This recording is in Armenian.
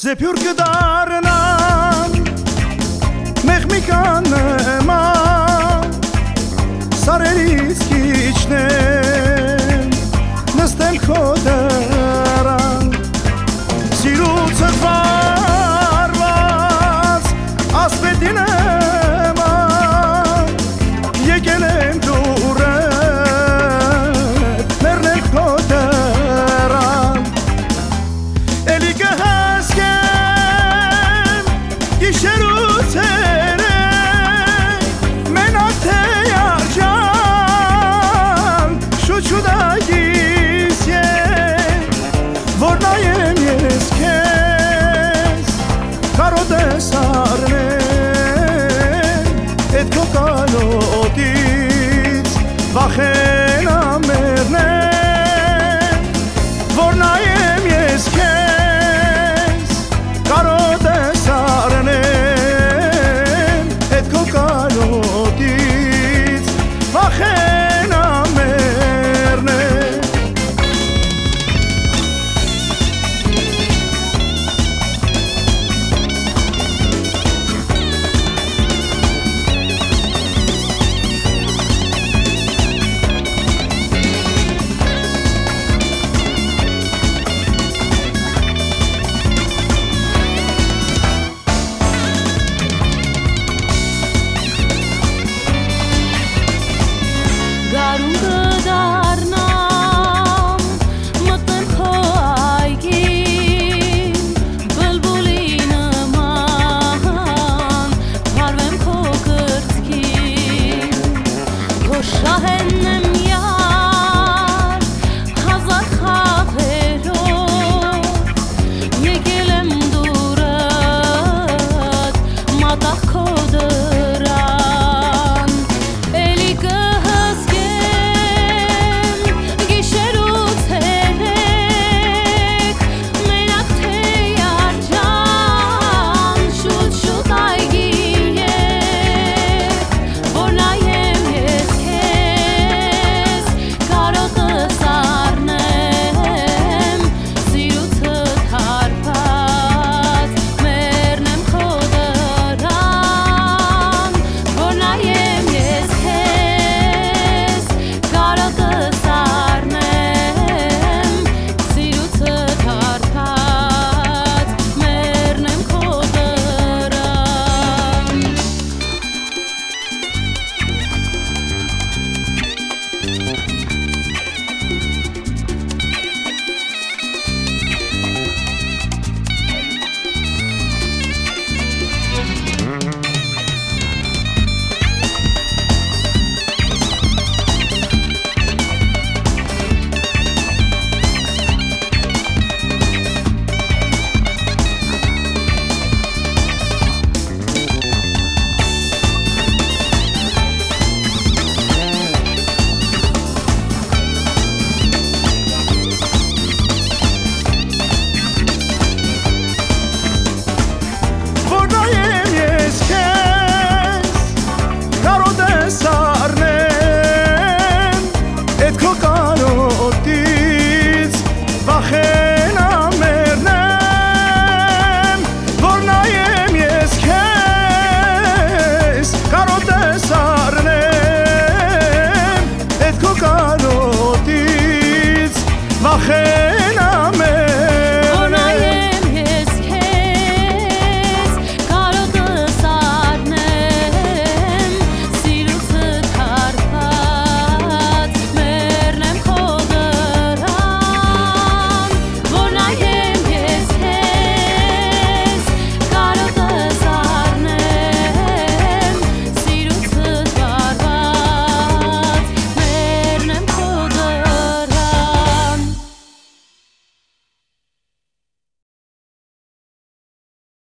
Զեփյուր կդառնամ մեղմիկան նման սարերից քիչնեմ նստեմ քո դռան սիրուցը վարված ասպետի նման եկել եմ դուրը մեռնել քո դռան էլի կհասկեմ գիշերուց մենակ թե աջան շուչուդագիս որ նայեմ ես քեզ կարոտ ես առնեմ էդ քո կալոտից վախենամ մեռնեմ որ նայեմ ես քեզ կարոտ ես առնեմ էդ քո կալոտից վախենամ մեռնեմ Yes.